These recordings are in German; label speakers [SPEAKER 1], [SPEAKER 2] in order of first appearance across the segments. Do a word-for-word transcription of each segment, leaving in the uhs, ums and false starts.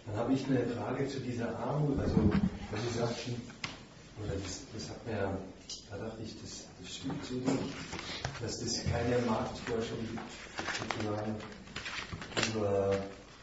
[SPEAKER 1] Dann habe ich eine Frage zu dieser Armut. Also, was Sie sagten, oder das, das hat mir, da dachte ich, das, das stimmt so nicht, dass es keine Marktforschung gibt, sozusagen, über,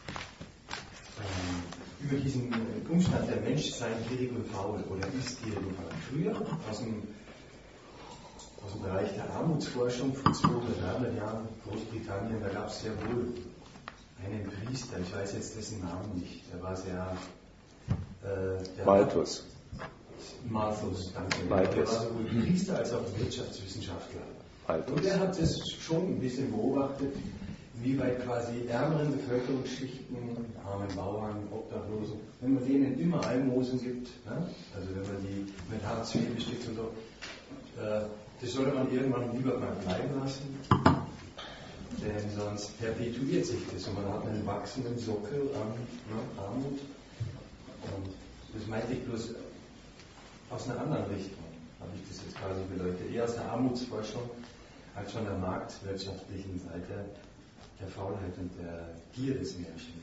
[SPEAKER 1] ähm, über diesen Umstand, der Mensch sei gierig und faul oder ist gierig und faul. Früher, aus dem, aus dem Bereich der Armutsforschung vor zweihundert, dreihundert Jahren, Großbritannien, da gab es sehr wohl einen Priester, ich weiß jetzt dessen Namen nicht, der war sehr... Äh, der
[SPEAKER 2] Malthus.
[SPEAKER 1] Malthus, danke.
[SPEAKER 2] Malthus.
[SPEAKER 1] Der war sowohl Priester als auch Wirtschaftswissenschaftler.
[SPEAKER 2] Malthus.
[SPEAKER 1] Und er hat es schon ein bisschen beobachtet, wie bei quasi ärmeren Bevölkerungsschichten, armen Bauern, Obdachlosen, wenn man denen immer Almosen gibt, ne? Also wenn man die mit Hartz vier bestückt und so, äh, das sollte man irgendwann lieber mal bleiben lassen. Denn sonst perpetuiert sich das und man hat einen wachsenden Sockel an ne, Armut. Und das meinte ich bloß aus einer anderen Richtung, habe ich das jetzt quasi beleuchtet. Eher aus der Armutsforschung als von der marktwirtschaftlichen Seite der Faulheit und der Gier des Menschen.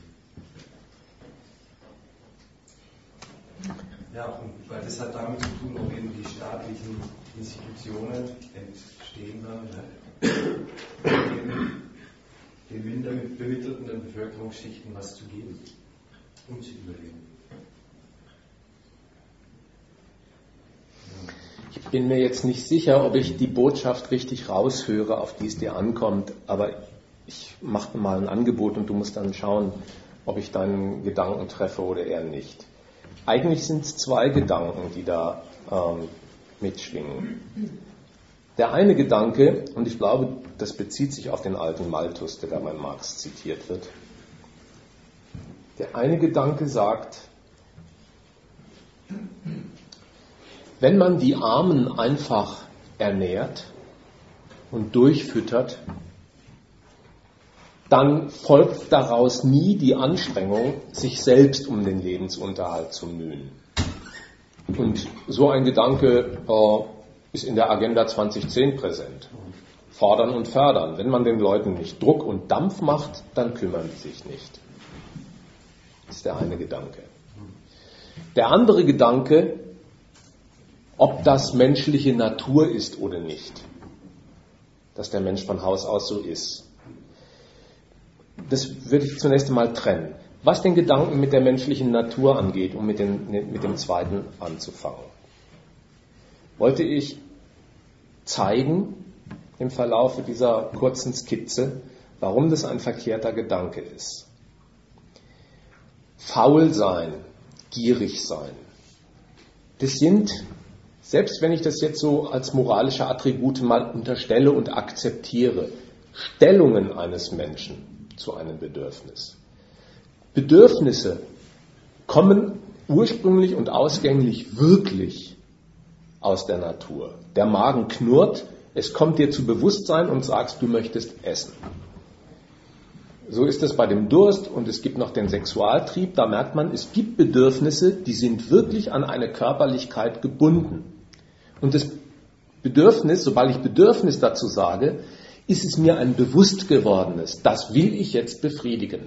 [SPEAKER 1] Ja, und weil das hat damit zu tun, ob eben die staatlichen Institutionen entstehen dann, ne? den minder bemittelten Bevölkerungsschichten was zu geben, um zu überleben. Ja.
[SPEAKER 2] Ich bin mir jetzt nicht sicher, ob ich die Botschaft richtig raushöre, auf die es dir ankommt, aber ich mache mal ein Angebot und du musst dann schauen, ob ich deinen Gedanken treffe oder eher nicht. Eigentlich sind es zwei Gedanken, die da ähm, mitschwingen. Der eine Gedanke, und ich glaube, das bezieht sich auf den alten Malthus, der da bei Marx zitiert wird. Der eine Gedanke sagt, wenn man die Armen einfach ernährt und durchfüttert, dann folgt daraus nie die Anstrengung, sich selbst um den Lebensunterhalt zu mühen. Und so ein Gedanke äh, ist in der Agenda zwanzig zehn präsent. Fordern und fördern. Wenn man den Leuten nicht Druck und Dampf macht, dann kümmern sie sich nicht. Das ist der eine Gedanke. Der andere Gedanke, ob das menschliche Natur ist oder nicht. Dass der Mensch von Haus aus so ist. Das würde ich zunächst einmal trennen. Was den Gedanken mit der menschlichen Natur angeht, um mit, den, mit dem zweiten anzufangen, wollte ich zeigen im Verlauf dieser kurzen Skizze, warum das ein verkehrter Gedanke ist. Faul sein, gierig sein, das sind, selbst wenn ich das jetzt so als moralische Attribute mal unterstelle und akzeptiere, Stellungen eines Menschen zu einem Bedürfnis. Bedürfnisse kommen ursprünglich und ausgänglich wirklich aus der Natur. Der Magen knurrt, es kommt dir zu Bewusstsein und sagst, du möchtest essen. So ist es bei dem Durst und es gibt noch den Sexualtrieb. Da merkt man, es gibt Bedürfnisse, die sind wirklich an eine Körperlichkeit gebunden. Und das Bedürfnis, sobald ich Bedürfnis dazu sage, ist es mir ein bewusst gewordenes. Das will ich jetzt befriedigen.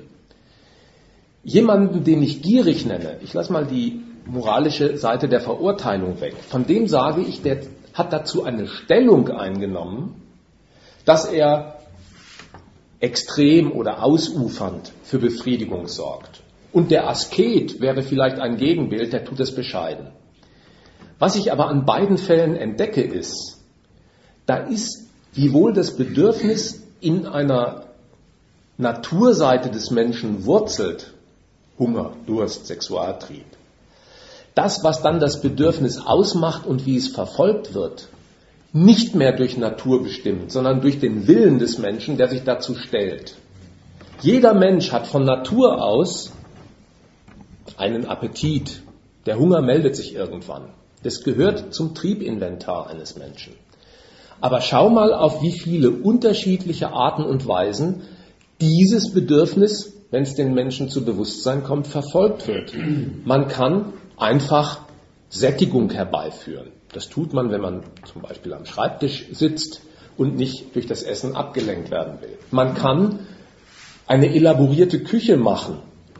[SPEAKER 2] Jemanden, den ich gierig nenne, ich lasse mal die moralische Seite der Verurteilung weg, von dem sage ich, der hat dazu eine Stellung eingenommen, dass er extrem oder ausufernd für Befriedigung sorgt. Und der Asket wäre vielleicht ein Gegenbild, der tut es bescheiden. Was ich aber an beiden Fällen entdecke ist, da ist wiewohl das Bedürfnis in einer Naturseite des Menschen wurzelt, Hunger, Durst, Sexualtrieb. Das, was dann das Bedürfnis ausmacht und wie es verfolgt wird, nicht mehr durch Natur bestimmt, sondern durch den Willen des Menschen, der sich dazu stellt. Jeder Mensch hat von Natur aus einen Appetit. Der Hunger meldet sich irgendwann. Das gehört zum Triebinventar eines Menschen. Aber schau mal, auf wie viele unterschiedliche Arten und Weisen dieses Bedürfnis, wenn es den Menschen zu Bewusstsein kommt, verfolgt wird. Man kann einfach Sättigung herbeiführen. Das tut man, wenn man zum Beispiel am Schreibtisch sitzt und nicht durch das Essen abgelenkt werden will. Man kann eine elaborierte Küche machen,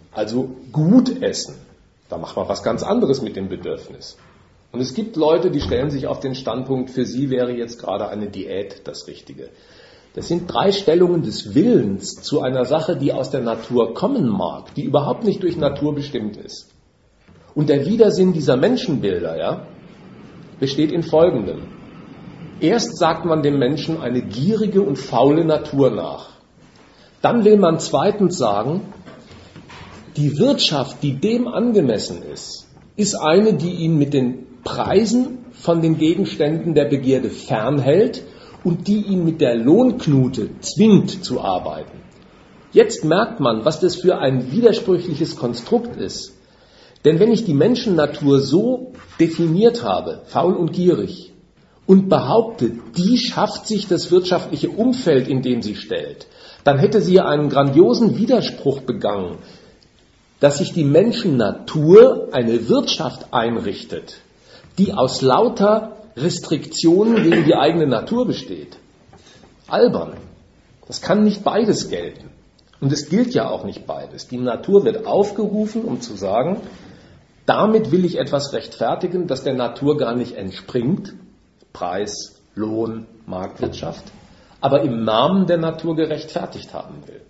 [SPEAKER 2] Also gut essen. Da macht man was ganz anderes mit dem Bedürfnis. Und es gibt Leute, die stellen sich auf den Standpunkt, für sie wäre jetzt gerade eine Diät das Richtige. Das sind drei Stellungen des Willens zu einer Sache, die aus der Natur kommen mag, die überhaupt nicht durch Natur bestimmt ist. Und der Widersinn dieser Menschenbilder, ja, besteht in Folgendem. Erst sagt man dem Menschen eine gierige und faule Natur nach. Dann will man zweitens sagen, die Wirtschaft, die dem angemessen ist, ist eine, die ihn mit den Preisen von den Gegenständen der Begierde fernhält und die ihn mit der Lohnknute zwingt zu arbeiten. Jetzt merkt man, was das für ein widersprüchliches Konstrukt ist. Denn wenn ich die Menschennatur so definiert habe, faul und gierig, und behaupte, die schafft sich das wirtschaftliche Umfeld, in dem sie stellt, dann hätte sie einen grandiosen Widerspruch begangen, dass sich die Menschennatur eine Wirtschaft einrichtet, die aus lauter Restriktionen gegen die eigene Natur besteht. Albern. Das kann nicht beides gelten. Und es gilt ja auch nicht beides. Die Natur wird aufgerufen, um zu sagen, damit will ich etwas rechtfertigen, das der Natur gar nicht entspringt. Preis, Lohn, Marktwirtschaft. Aber im Namen der Natur gerechtfertigt haben will.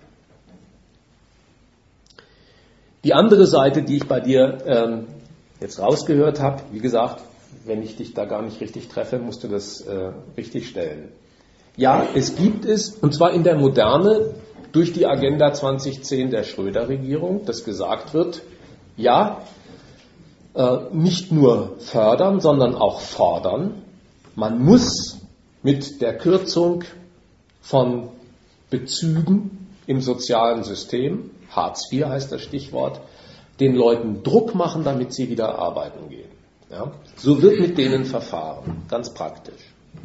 [SPEAKER 2] Die andere Seite, die ich bei dir ähm, jetzt rausgehört habe, wie gesagt, wenn ich dich da gar nicht richtig treffe, musst du das äh, richtig stellen. Ja, es gibt es, und zwar in der Moderne, durch die Agenda zwanzig zehn der Schröder-Regierung, dass gesagt wird, ja, äh, nicht nur fördern, sondern auch fordern. Man muss mit der Kürzung von Bezügen im sozialen System, Hartz vier heißt das Stichwort, den Leuten Druck machen, damit sie wieder arbeiten gehen. Ja? So wird mit denen verfahren, ganz praktisch.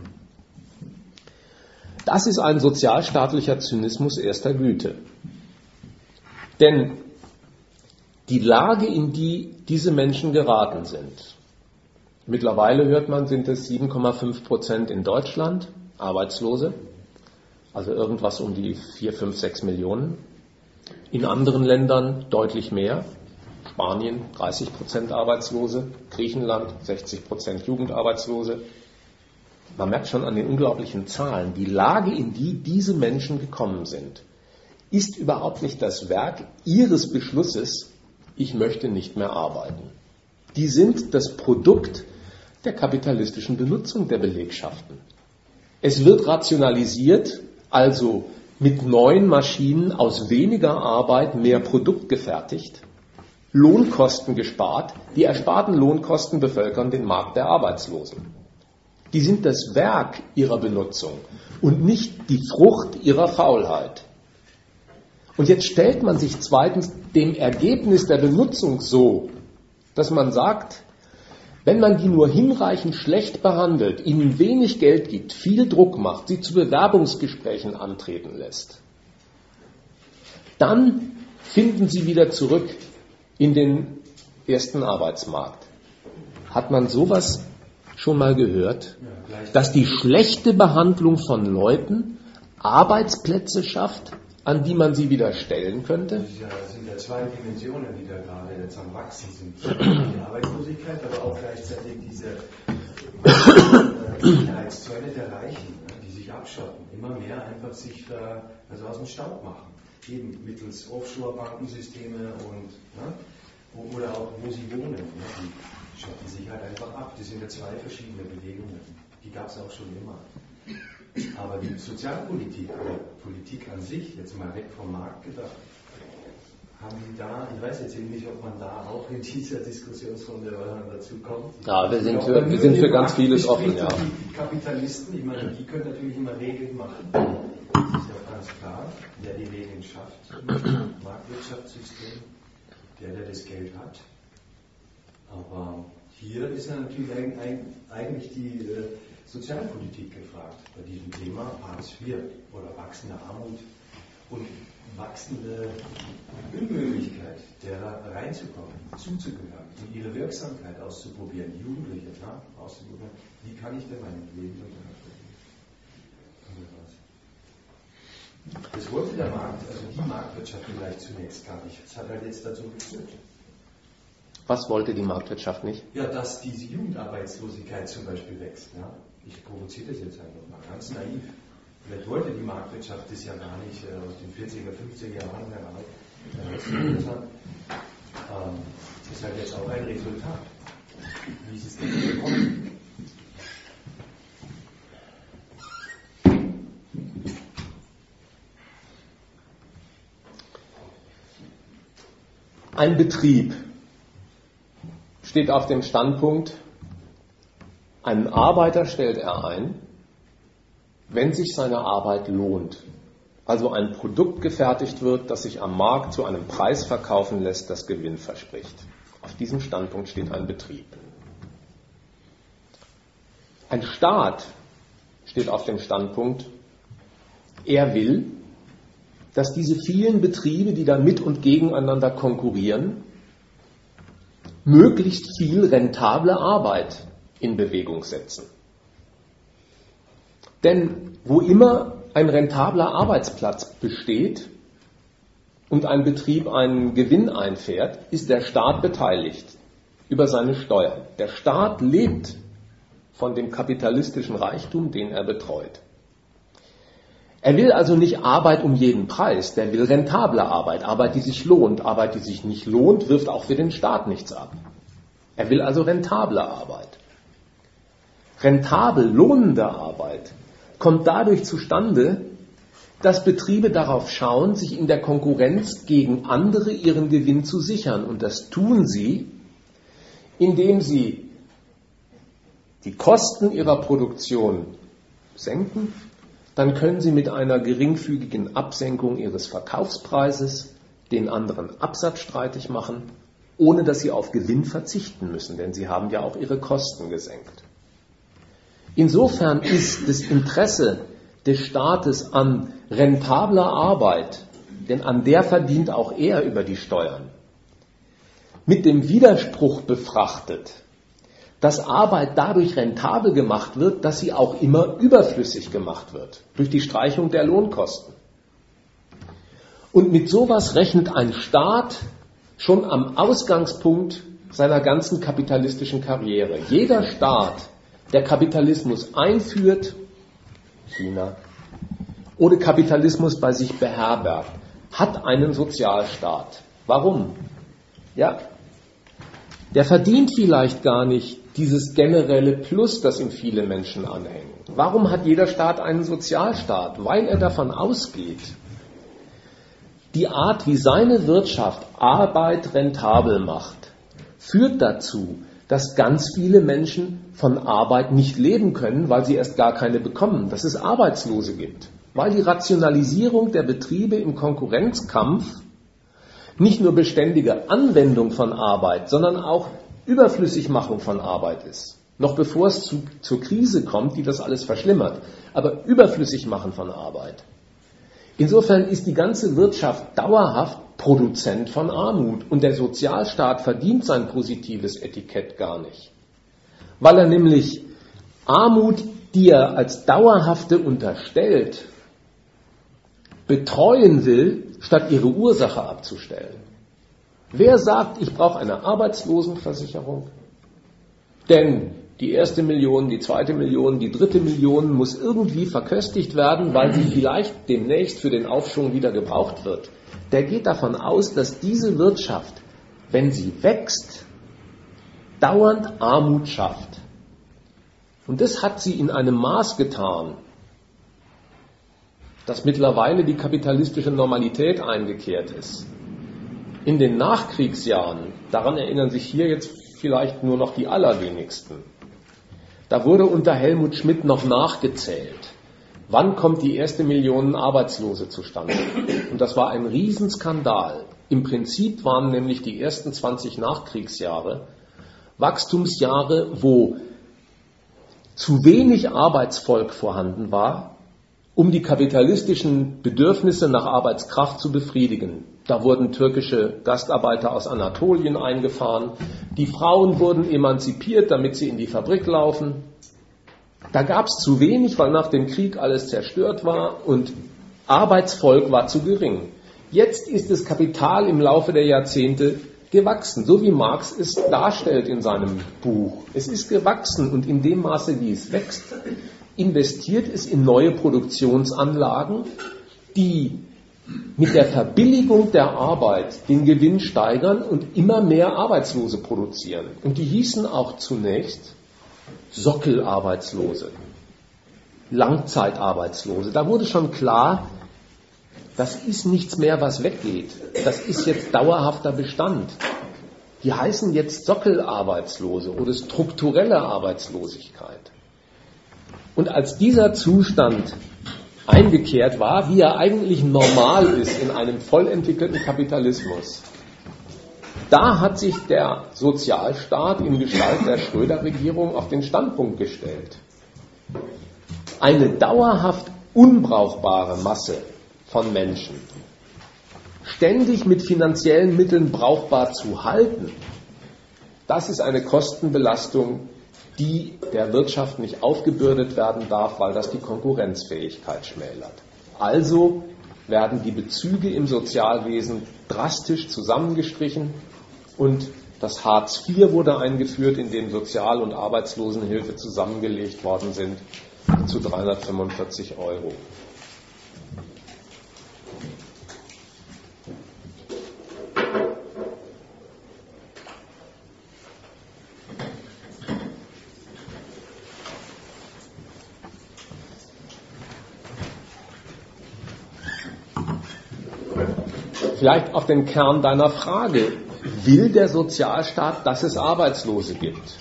[SPEAKER 2] Das ist ein sozialstaatlicher Zynismus erster Güte. Denn die Lage, in die diese Menschen geraten sind, mittlerweile hört man, sind es sieben Komma fünf Prozent in Deutschland, Arbeitslose, also irgendwas um die vier, fünf, sechs Millionen. In anderen Ländern deutlich mehr. Spanien dreißig Prozent Arbeitslose, Griechenland sechzig Prozent Jugendarbeitslose. Man merkt schon an den unglaublichen Zahlen, die Lage, in die diese Menschen gekommen sind, ist überhaupt nicht das Werk ihres Beschlusses, ich möchte nicht mehr arbeiten. Die sind das Produkt der kapitalistischen Benutzung der Belegschaften. Es wird rationalisiert, also mit neuen Maschinen aus weniger Arbeit mehr Produkt gefertigt, Lohnkosten gespart, die ersparten Lohnkosten bevölkern den Markt der Arbeitslosen. Die sind das Werk ihrer Benutzung und nicht die Frucht ihrer Faulheit. Und jetzt stellt man sich zweitens dem Ergebnis der Benutzung so, dass man sagt, wenn man die nur hinreichend schlecht behandelt, ihnen wenig Geld gibt, viel Druck macht, sie zu Bewerbungsgesprächen antreten lässt, dann finden sie wieder zurück in den ersten Arbeitsmarkt. Hat man sowas schon mal gehört, dass die schlechte Behandlung von Leuten Arbeitsplätze schafft, an die man sie wieder stellen könnte?
[SPEAKER 1] Das sind ja zwei Dimensionen, die da gerade jetzt am Wachsen sind. Die Arbeitslosigkeit, aber auch gleichzeitig diese Sicherheitszölle der Reichen, die sich abschotten, immer mehr einfach sich da also aus dem Staub machen. Eben mittels Offshore-Bankensysteme und ne, oder auch wo sie wohnen. Ne, die schotten sich halt einfach ab. Das sind ja zwei verschiedene Bewegungen. Die gab es auch schon immer. Aber die Sozialpolitik oder Politik an sich, jetzt mal weg vom Markt gedacht, haben Sie da, ich weiß jetzt eben nicht, ob man da auch in dieser Diskussionsrunde dazu kommt.
[SPEAKER 2] Ja, wir sind für, wir sind für ganz vieles offen, ja.
[SPEAKER 1] Die Kapitalisten, ich meine, die können natürlich immer Regeln machen. Das ist ja ganz klar, wer die Regeln schafft, im Marktwirtschaftssystem, der, der das Geld hat. Aber hier ist ja natürlich eigentlich die Sozialpolitik gefragt, bei diesem Thema Hartz vier oder wachsende Armut und wachsende Unmöglichkeit, derer reinzukommen, zuzugehören und ihre Wirksamkeit auszuprobieren, Jugendliche ja, auszuprobieren. Wie kann ich denn mein Leben unterhalten? Das wollte der Markt, also die Marktwirtschaft vielleicht zunächst gar nicht. Das hat halt jetzt dazu geführt.
[SPEAKER 2] Was wollte die Marktwirtschaft nicht?
[SPEAKER 1] Ja, dass diese Jugendarbeitslosigkeit zum Beispiel wächst. Ja? Ich provoziere das jetzt einfach mal, ganz naiv. Vielleicht wollte die Marktwirtschaft das ja gar nicht äh, aus den vierziger, fünfziger Jahren heraus. Ähm, das ist halt jetzt auch ein Resultat. Wie ist es denn gekommen?
[SPEAKER 2] Ein Betrieb steht auf dem Standpunkt, einen Arbeiter stellt er ein, wenn sich seine Arbeit lohnt. Also ein Produkt gefertigt wird, das sich am Markt zu einem Preis verkaufen lässt, das Gewinn verspricht. Auf diesem Standpunkt steht ein Betrieb. Ein Staat steht auf dem Standpunkt, er will, dass diese vielen Betriebe, die da mit und gegeneinander konkurrieren, möglichst viel rentable Arbeit in Bewegung setzen. Denn wo immer ein rentabler Arbeitsplatz besteht und ein Betrieb einen Gewinn einfährt, ist der Staat beteiligt über seine Steuern. Der Staat lebt von dem kapitalistischen Reichtum, den er betreut. Er will also nicht Arbeit um jeden Preis, der will rentable Arbeit, Arbeit, die sich lohnt. Arbeit, die sich nicht lohnt, wirft auch für den Staat nichts ab. Er will also rentable Arbeit. Rentabel, lohnende Arbeit kommt dadurch zustande, dass Betriebe darauf schauen, sich in der Konkurrenz gegen andere ihren Gewinn zu sichern. Und das tun sie, indem sie die Kosten ihrer Produktion senken. Dann können sie mit einer geringfügigen Absenkung ihres Verkaufspreises den anderen Absatz streitig machen, ohne dass sie auf Gewinn verzichten müssen, denn sie haben ja auch ihre Kosten gesenkt. Insofern ist das Interesse des Staates an rentabler Arbeit, denn an der verdient auch er über die Steuern, mit dem Widerspruch befrachtet, dass Arbeit dadurch rentabel gemacht wird, dass sie auch immer überflüssig gemacht wird, durch die Streichung der Lohnkosten. Und mit sowas rechnet ein Staat schon am Ausgangspunkt seiner ganzen kapitalistischen Karriere. Jeder Staat, der Kapitalismus einführt, China, oder Kapitalismus bei sich beherbergt, hat einen Sozialstaat. Warum? Ja, der verdient vielleicht gar nicht dieses generelle Plus, das ihm viele Menschen anhängen. Warum hat jeder Staat einen Sozialstaat? Weil er davon ausgeht, die Art, wie seine Wirtschaft Arbeit rentabel macht, führt dazu, dass ganz viele Menschen von Arbeit nicht leben können, weil sie erst gar keine bekommen, dass es Arbeitslose gibt. Weil die Rationalisierung der Betriebe im Konkurrenzkampf nicht nur beständige Anwendung von Arbeit, sondern auch Überflüssigmachung von Arbeit ist. Noch bevor es zu, zur Krise kommt, die das alles verschlimmert. Aber Überflüssigmachen von Arbeit. Insofern ist die ganze Wirtschaft dauerhaft Produzent von Armut. Und der Sozialstaat verdient sein positives Etikett gar nicht. Weil er nämlich Armut, die er als dauerhafte unterstellt, betreuen will, statt ihre Ursache abzustellen. Wer sagt, ich brauche eine Arbeitslosenversicherung? Denn die erste Million, die zweite Million, die dritte Million muss irgendwie verköstigt werden, weil sie vielleicht demnächst für den Aufschwung wieder gebraucht wird. Der geht davon aus, dass diese Wirtschaft, wenn sie wächst, dauernd Armut schafft. Und das hat sie in einem Maß getan, dass mittlerweile die kapitalistische Normalität eingekehrt ist. In den Nachkriegsjahren, daran erinnern sich hier jetzt vielleicht nur noch die allerwenigsten, da wurde unter Helmut Schmidt noch nachgezählt, wann kommt die erste Million Arbeitslose zustande. Und das war ein Riesenskandal. Im Prinzip waren nämlich die ersten zwanzig Nachkriegsjahre Wachstumsjahre, wo zu wenig Arbeitsvolk vorhanden war, um die kapitalistischen Bedürfnisse nach Arbeitskraft zu befriedigen. Da wurden türkische Gastarbeiter aus Anatolien eingefahren. Die Frauen wurden emanzipiert, damit sie in die Fabrik laufen. Da gab es zu wenig, weil nach dem Krieg alles zerstört war und Arbeitsvolk war zu gering. Jetzt ist das Kapital im Laufe der Jahrzehnte gewachsen, so wie Marx es darstellt in seinem Buch. Es ist gewachsen und in dem Maße, wie es wächst, investiert es in neue Produktionsanlagen, die mit der Verbilligung der Arbeit den Gewinn steigern und immer mehr Arbeitslose produzieren. Und die hießen auch zunächst Sockelarbeitslose, Langzeitarbeitslose. Da wurde schon klar, das ist nichts mehr, was weggeht. Das ist jetzt dauerhafter Bestand. Die heißen jetzt Sockelarbeitslose oder strukturelle Arbeitslosigkeit. Und als dieser Zustand eingekehrt war, wie er eigentlich normal ist in einem voll entwickelten Kapitalismus, da hat sich der Sozialstaat in Gestalt der Schröder-Regierung auf den Standpunkt gestellt, eine dauerhaft unbrauchbare Masse von Menschen ständig mit finanziellen Mitteln brauchbar zu halten, das ist eine Kostenbelastung, die der Wirtschaft nicht aufgebürdet werden darf, weil das die Konkurrenzfähigkeit schmälert. Also werden die Bezüge im Sozialwesen drastisch zusammengestrichen und das Hartz vier wurde eingeführt, in dem Sozial- und Arbeitslosenhilfe zusammengelegt worden sind zu dreihundertfünfundvierzig Euro. Vielleicht auf den Kern deiner Frage. Will der Sozialstaat, dass es Arbeitslose gibt?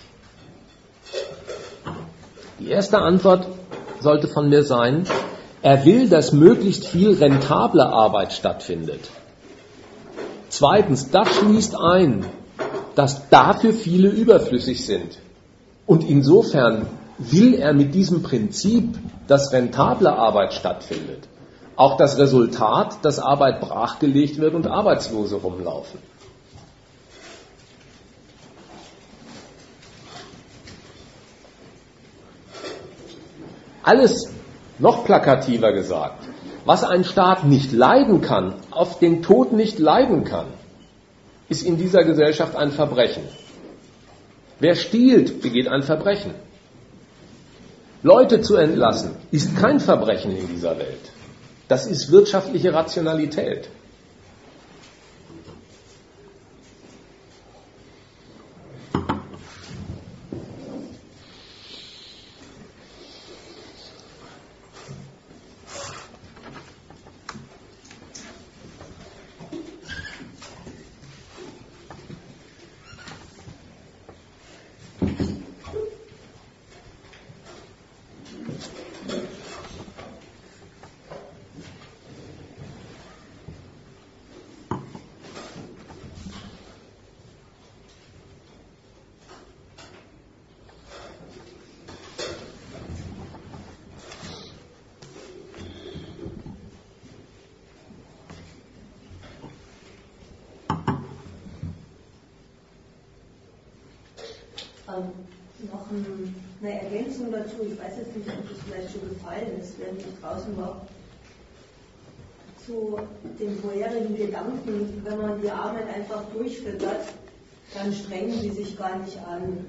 [SPEAKER 2] Die erste Antwort sollte von mir sein, er will, dass möglichst viel rentable Arbeit stattfindet. Zweitens, das schließt ein, dass dafür viele überflüssig sind. Und insofern will er mit diesem Prinzip, dass rentable Arbeit stattfindet, auch das Resultat, dass Arbeit brachgelegt wird und Arbeitslose rumlaufen. Alles noch plakativer gesagt, was ein Staat nicht leiden kann, auf den Tod nicht leiden kann, ist in dieser Gesellschaft ein Verbrechen. Wer stiehlt, begeht ein Verbrechen. Leute zu entlassen, ist kein Verbrechen in dieser Welt. Das ist wirtschaftliche Rationalität.
[SPEAKER 3] Ähm, noch ein, eine Ergänzung dazu, ich weiß jetzt nicht, ob das vielleicht schon gefallen ist, während ich draußen war, zu den vorherigen Gedanken, wenn man die Arbeit einfach durchfüttert, dann strengen sie sich gar nicht an.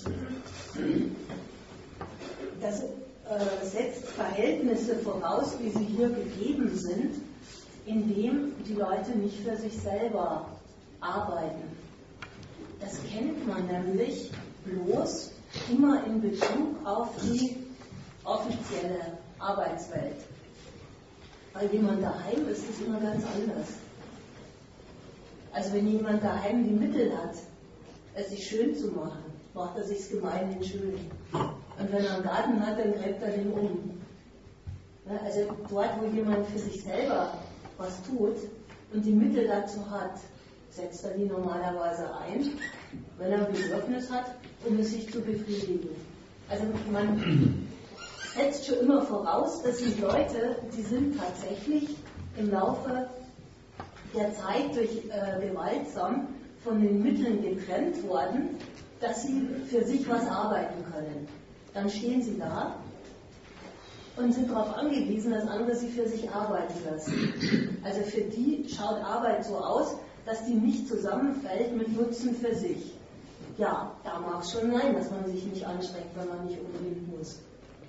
[SPEAKER 3] Das äh, setzt Verhältnisse voraus, wie sie hier gegeben sind, indem die Leute nicht für sich selber arbeiten. Das kennt man nämlich bloß immer in Bezug auf die offizielle Arbeitswelt. Weil jemand daheim ist, ist immer ganz anders. Also wenn jemand daheim die Mittel hat, es sich schön zu machen, macht er sich's gemeinhin schön. Und wenn er einen Garten hat, dann gräbt er den um. Also dort, wo jemand für sich selber was tut und die Mittel dazu hat, setzt er die normalerweise ein, wenn er ein Bedürfnis hat, um es sich zu befriedigen. Also man setzt schon immer voraus, das sind Leute, die sind tatsächlich im Laufe der Zeit durch äh, gewaltsam von den Mitteln getrennt worden, dass sie für sich was arbeiten können. Dann stehen sie da und sind darauf angewiesen, dass andere sie für sich arbeiten lassen. Also für die schaut Arbeit so aus, dass die nicht zusammenfällt mit Nutzen für sich. Ja, da mag es schon sein, dass man sich nicht anstrengt, wenn man nicht unbedingt muss.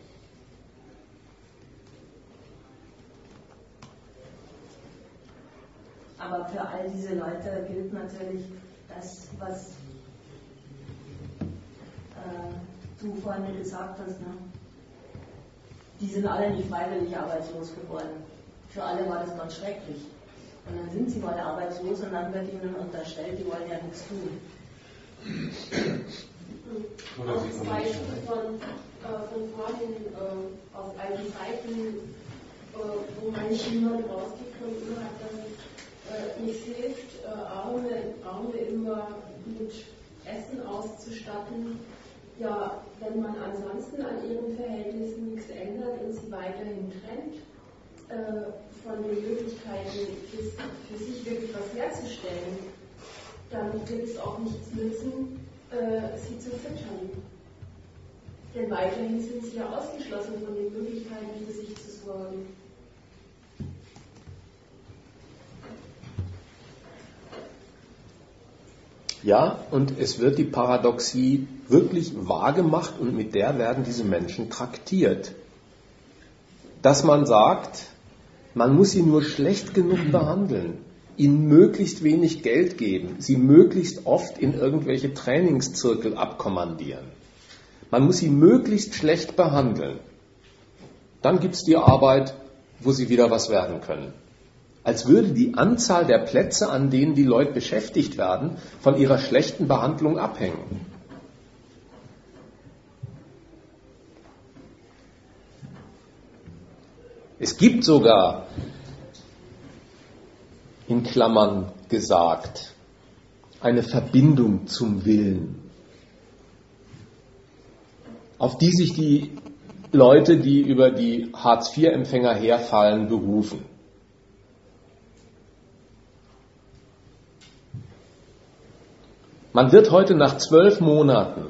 [SPEAKER 3] Aber für all diese Leute gilt natürlich das, was äh, du vorhin gesagt hast. Ne? Die sind alle nicht freiwillig arbeitslos geworden. Für alle war das ganz schrecklich. Und dann sind sie mal arbeitslos und dann wird ihnen unterstellt, die wollen ja nichts tun.
[SPEAKER 4] Oder auch das Beispiel von, äh, von vorhin äh, auf alten Seiten, äh, wo manche jemand rausgekommen hat, dass äh, nichts hilft, äh, Arme, Arme immer mit Essen auszustatten. Ja, wenn man ansonsten an ihren Verhältnissen nichts ändert und sie weiterhin trennt äh, von den Möglichkeiten, für, für sich wirklich was herzustellen, dann wird es auch nichts nützen, äh, sie zu füttern. Denn weiterhin sind sie ja ausgeschlossen von den Möglichkeiten, für sich zu sorgen.
[SPEAKER 2] Ja, und es wird die Paradoxie wirklich wahrgemacht und mit der werden diese Menschen traktiert. Dass man sagt, man muss sie nur schlecht genug behandeln, ihnen möglichst wenig Geld geben, sie möglichst oft in irgendwelche Trainingszirkel abkommandieren. Man muss sie möglichst schlecht behandeln. Dann gibt es die Arbeit, wo sie wieder was werden können. Als würde die Anzahl der Plätze, an denen die Leute beschäftigt werden, von ihrer schlechten Behandlung abhängen. Es gibt sogar, in Klammern gesagt, eine Verbindung zum Willen, auf die sich die Leute, die über die Hartz vier Empfänger herfallen, berufen. Man wird heute nach zwölf Monaten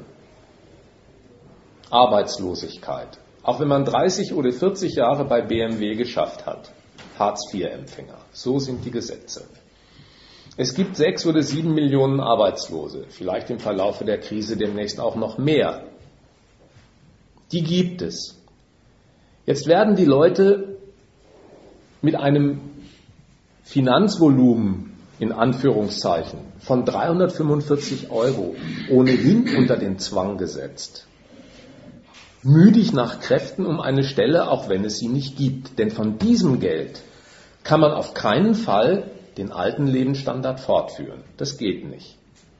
[SPEAKER 2] Arbeitslosigkeit, auch wenn man dreißig oder vierzig Jahre bei B M W geschafft hat, Hartz vier Empfänger. So sind die Gesetze. Es gibt sechs oder sieben Millionen Arbeitslose, vielleicht im Verlaufe der Krise demnächst auch noch mehr. Die gibt es. Jetzt werden die Leute mit einem Finanzvolumen in Anführungszeichen von dreihundertfünfundvierzig Euro ohnehin unter den Zwang gesetzt. Müdig nach Kräften um eine Stelle, auch wenn es sie nicht gibt. Denn von diesem Geld kann man auf keinen Fall den alten Lebensstandard fortführen. Das geht nicht.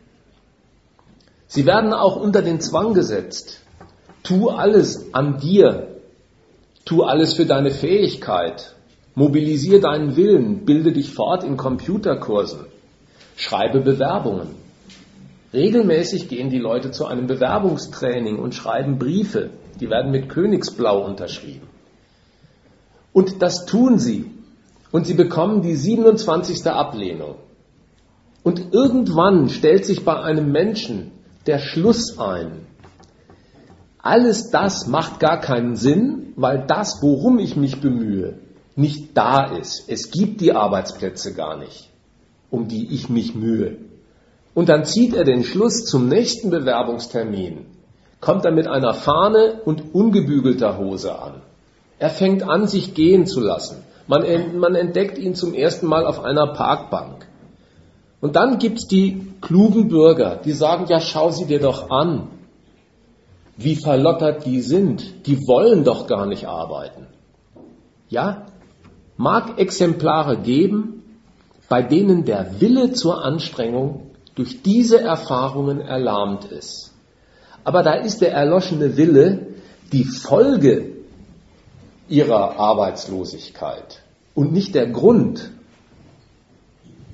[SPEAKER 2] Sie werden auch unter den Zwang gesetzt. Tu alles an dir. Tu alles für deine Fähigkeit. Mobilisiere deinen Willen. Bilde dich fort in Computerkursen. Schreibe Bewerbungen. Regelmäßig gehen die Leute zu einem Bewerbungstraining und schreiben Briefe. Die werden mit Königsblau unterschrieben. Und das tun sie. Und sie bekommen die siebenundzwanzigste Ablehnung. Und irgendwann stellt sich bei einem Menschen der Schluss ein. Alles das macht gar keinen Sinn, weil das, worum ich mich bemühe, nicht da ist. Es gibt die Arbeitsplätze gar nicht, um die ich mich mühe. Und dann zieht er den Schluss zum nächsten Bewerbungstermin, kommt er mit einer Fahne und ungebügelter Hose an. Er fängt an, sich gehen zu lassen. Man, man entdeckt ihn zum ersten Mal auf einer Parkbank. Und dann gibt es die klugen Bürger, die sagen, ja, schau sie dir doch an, wie verlottert die sind. Die wollen doch gar nicht arbeiten. Ja, mag Exemplare geben, bei denen der Wille zur Anstrengung durch diese Erfahrungen erlahmt ist. Aber da ist der erloschene Wille die Folge ihrer Arbeitslosigkeit und nicht der Grund.